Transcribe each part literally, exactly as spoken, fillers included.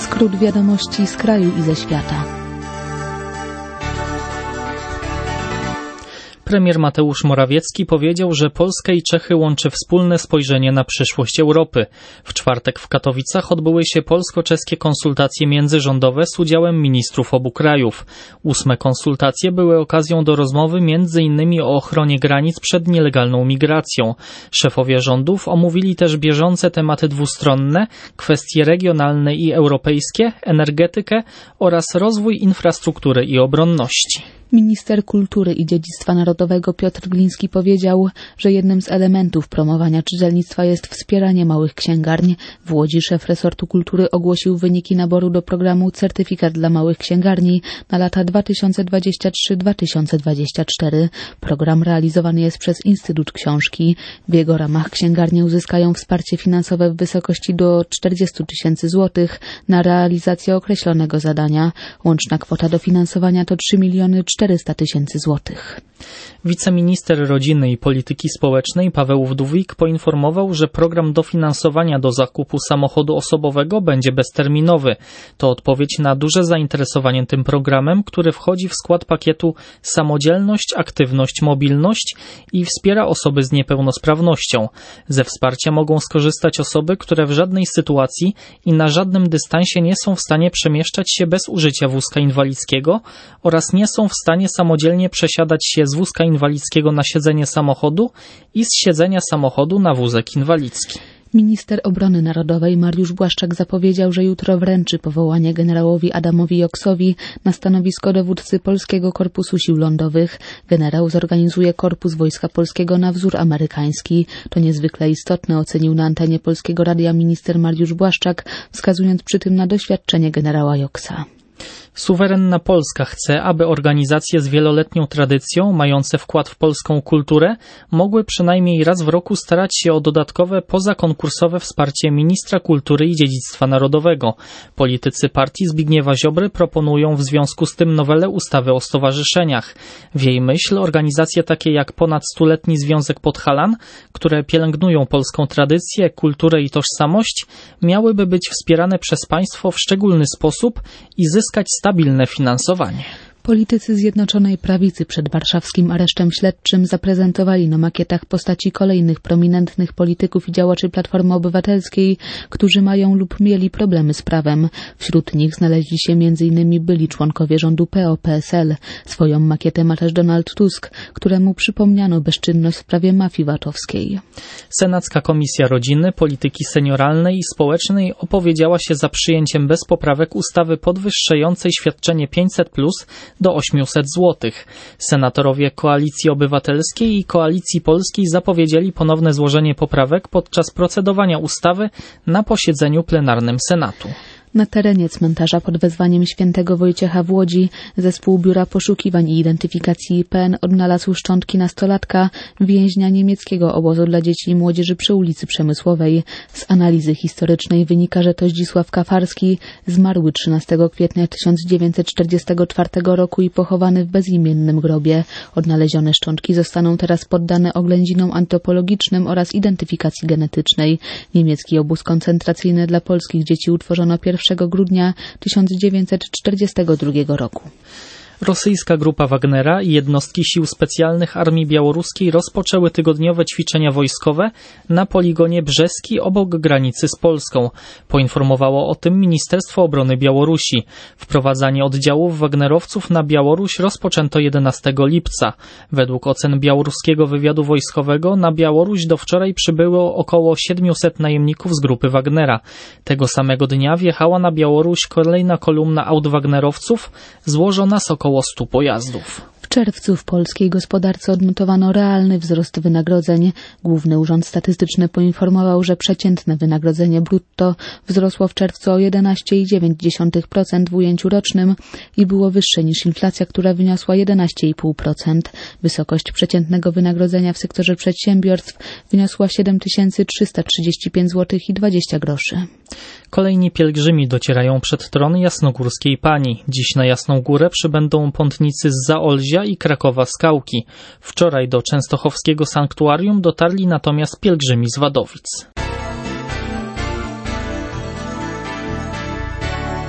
Skrót wiadomości z kraju i ze świata. Premier Mateusz Morawiecki powiedział, że Polskę i Czechy łączy wspólne spojrzenie na przyszłość Europy. W czwartek w Katowicach odbyły się polsko-czeskie konsultacje międzyrządowe z udziałem ministrów obu krajów. Ósme konsultacje były okazją do rozmowy między innymi o ochronie granic przed nielegalną migracją. Szefowie rządów omówili też bieżące tematy dwustronne, kwestie regionalne i europejskie, energetykę oraz rozwój infrastruktury i obronności. Minister Kultury i Dziedzictwa Narodowego Piotr Gliński powiedział, że jednym z elementów promowania czytelnictwa jest wspieranie małych księgarni. W Łodzi szef resortu kultury ogłosił wyniki naboru do programu Certyfikat dla małych księgarni na lata dwa tysiące dwudziesty trzeci do dwa tysiące dwudziestego czwartego. Program realizowany jest przez Instytut Książki. W jego ramach księgarnie uzyskają wsparcie finansowe w wysokości do czterdziestu tysięcy złotych na realizację określonego zadania. Łączna kwota dofinansowania to trzy miliony czterysta tysięcy złotych. Wiceminister Rodziny i Polityki Społecznej Paweł Wdówik poinformował, że program dofinansowania do zakupu samochodu osobowego będzie bezterminowy. To odpowiedź na duże zainteresowanie tym programem, który wchodzi w skład pakietu Samodzielność, Aktywność, Mobilność i wspiera osoby z niepełnosprawnością. Ze wsparcia mogą skorzystać osoby, które w żadnej sytuacji i na żadnym dystansie nie są w stanie przemieszczać się bez użycia wózka inwalidzkiego oraz nie są w stanie samodzielnie przesiadać się z wózka inwalidzkiego na siedzenie samochodu i z siedzenia samochodu na wózek inwalidzki. Minister Obrony Narodowej Mariusz Błaszczak zapowiedział, że jutro wręczy powołanie generałowi Adamowi Joksowi na stanowisko dowódcy Polskiego Korpusu Sił Lądowych. Generał zorganizuje Korpus Wojska Polskiego na wzór amerykański. To niezwykle istotne, ocenił na antenie Polskiego Radia minister Mariusz Błaszczak, wskazując przy tym na doświadczenie generała Joksa. Suwerenna Polska chce, aby organizacje z wieloletnią tradycją, mające wkład w polską kulturę, mogły przynajmniej raz w roku starać się o dodatkowe pozakonkursowe wsparcie ministra kultury i dziedzictwa narodowego. Politycy partii Zbigniewa Ziobry proponują w związku z tym nowelę ustawy o stowarzyszeniach. W jej myśl organizacje takie jak ponad stuletni Związek Podhalan, które pielęgnują polską tradycję, kulturę i tożsamość, miałyby być wspierane przez państwo w szczególny sposób i zyskać stabilne finansowanie. Politycy Zjednoczonej Prawicy przed warszawskim aresztem śledczym zaprezentowali na makietach postaci kolejnych prominentnych polityków i działaczy Platformy Obywatelskiej, którzy mają lub mieli problemy z prawem. Wśród nich znaleźli się między innymi byli członkowie rządu P O P S L. Swoją makietę ma też Donald Tusk, któremu przypomniano bezczynność w sprawie mafii VAT-owskiej. Senacka Komisja Rodziny, Polityki Senioralnej i Społecznej opowiedziała się za przyjęciem bez poprawek ustawy podwyższającej świadczenie pięćset plus do osiemset złotych. Senatorowie Koalicji Obywatelskiej i Koalicji Polskiej zapowiedzieli ponowne złożenie poprawek podczas procedowania ustawy na posiedzeniu plenarnym Senatu. Na terenie cmentarza pod wezwaniem świętego Wojciecha w Łodzi zespół Biura Poszukiwań i Identyfikacji I P N odnalazł szczątki nastolatka, więźnia niemieckiego obozu dla dzieci i młodzieży przy ulicy Przemysłowej. Z analizy historycznej wynika, że to Zdzisław Kafarski, zmarły trzynastego kwietnia tysiąc dziewięćset czterdziestego czwartego roku i pochowany w bezimiennym grobie. Odnalezione szczątki zostaną teraz poddane oględzinom antropologicznym oraz identyfikacji genetycznej. Niemiecki obóz koncentracyjny dla polskich dzieci utworzono pierwszego grudnia tysiąc dziewięćset czterdziestego drugiego roku. Rosyjska grupa Wagnera i jednostki sił specjalnych armii białoruskiej rozpoczęły tygodniowe ćwiczenia wojskowe na poligonie Brzeski obok granicy z Polską. Poinformowało o tym Ministerstwo Obrony Białorusi. Wprowadzanie oddziałów wagnerowców na Białoruś rozpoczęto jedenastego lipca. Według ocen białoruskiego wywiadu wojskowego na Białoruś do wczoraj przybyło około siedmiuset najemników z grupy Wagnera. Tego samego dnia wjechała na Białoruś kolejna kolumna aut wagnerowców złożona z około stu pojazdów. W czerwcu w polskiej gospodarce odnotowano realny wzrost wynagrodzeń. Główny Urząd Statystyczny poinformował, że przeciętne wynagrodzenie brutto wzrosło w czerwcu o jedenaście przecinek dziewięć procent w ujęciu rocznym i było wyższe niż inflacja, która wyniosła jedenaście przecinek pięć procent. Wysokość przeciętnego wynagrodzenia w sektorze przedsiębiorstw wyniosła siedem tysięcy trzysta trzydzieści pięć złotych i dwadzieścia groszy. Kolejni pielgrzymi docierają przed tron Jasnogórskiej Pani. Dziś na Jasną Górę przybędą pątnicy z Zaolzia i Krakowa Skałki. Wczoraj do częstochowskiego sanktuarium dotarli natomiast pielgrzymi z Wadowic.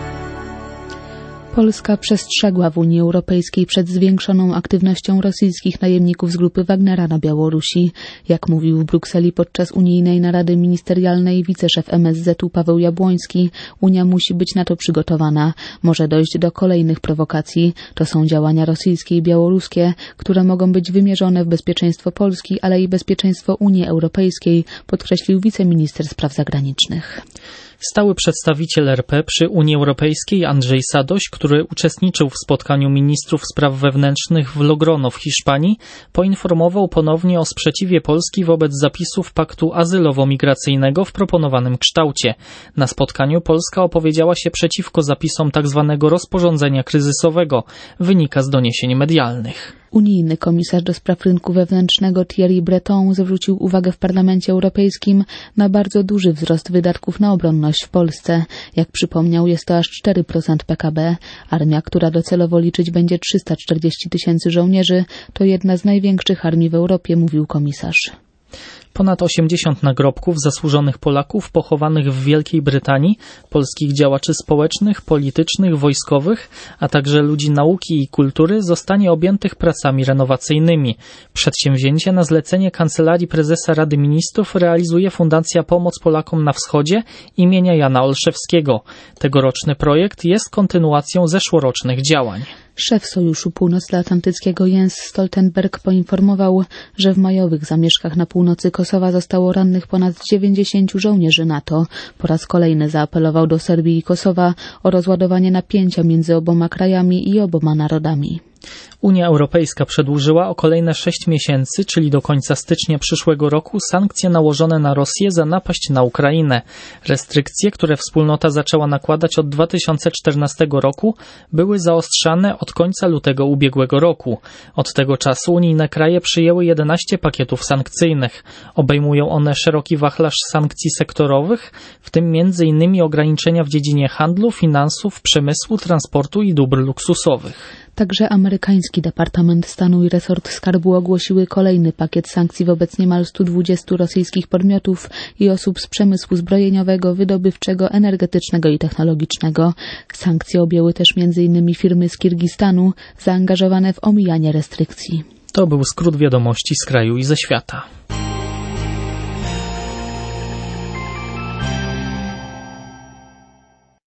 Polska przestrzegła w Unii Europejskiej przed zwiększoną aktywnością rosyjskich najemników z grupy Wagnera na Białorusi. Jak mówił w Brukseli podczas unijnej narady ministerialnej wiceszef M S Z u Paweł Jabłoński, Unia musi być na to przygotowana. Może dojść do kolejnych prowokacji. To są działania rosyjskie i białoruskie, które mogą być wymierzone w bezpieczeństwo Polski, ale i bezpieczeństwo Unii Europejskiej, podkreślił wiceminister spraw zagranicznych. Stały przedstawiciel R P przy Unii Europejskiej Andrzej Sadoś, który uczestniczył w spotkaniu ministrów spraw wewnętrznych w Logrono w Hiszpanii, poinformował ponownie o sprzeciwie Polski wobec zapisów paktu azylowo-migracyjnego w proponowanym kształcie. Na spotkaniu Polska opowiedziała się przeciwko zapisom tzw. rozporządzenia kryzysowego, wynika z doniesień medialnych. Unijny komisarz do spraw rynku wewnętrznego Thierry Breton zwrócił uwagę w Parlamencie Europejskim na bardzo duży wzrost wydatków na obronność w Polsce. Jak przypomniał, jest to aż cztery procent P K B. Armia, która docelowo liczyć będzie trzysta czterdzieści tysięcy żołnierzy, to jedna z największych armii w Europie, mówił komisarz. Ponad osiemdziesiąt nagrobków zasłużonych Polaków pochowanych w Wielkiej Brytanii, polskich działaczy społecznych, politycznych, wojskowych, a także ludzi nauki i kultury zostanie objętych pracami renowacyjnymi. Przedsięwzięcie na zlecenie Kancelarii Prezesa Rady Ministrów realizuje Fundacja Pomoc Polakom na Wschodzie imienia Jana Olszewskiego. Tegoroczny projekt jest kontynuacją zeszłorocznych działań. Szef Sojuszu Północnoatlantyckiego Jens Stoltenberg poinformował, że w majowych zamieszkach na północy Kosowa zostało rannych ponad dziewięćdziesięciu żołnierzy NATO. Po raz kolejny zaapelował do Serbii i Kosowa o rozładowanie napięcia między oboma krajami i oboma narodami. Unia Europejska przedłużyła o kolejne sześć miesięcy, czyli do końca stycznia przyszłego roku, sankcje nałożone na Rosję za napaść na Ukrainę. Restrykcje, które wspólnota zaczęła nakładać od dwa tysiące czternastego roku, były zaostrzane od końca lutego ubiegłego roku. Od tego czasu unijne kraje przyjęły jedenaście pakietów sankcyjnych. Obejmują one szeroki wachlarz sankcji sektorowych, w tym między innymi ograniczenia w dziedzinie handlu, finansów, przemysłu, transportu i dóbr luksusowych. Także amerykański Departament Stanu i resort skarbu ogłosiły kolejny pakiet sankcji wobec niemal stu dwudziestu rosyjskich podmiotów i osób z przemysłu zbrojeniowego, wydobywczego, energetycznego i technologicznego. Sankcje objęły też między innymi firmy z Kirgistanu zaangażowane w omijanie restrykcji. To był skrót wiadomości z kraju i ze świata.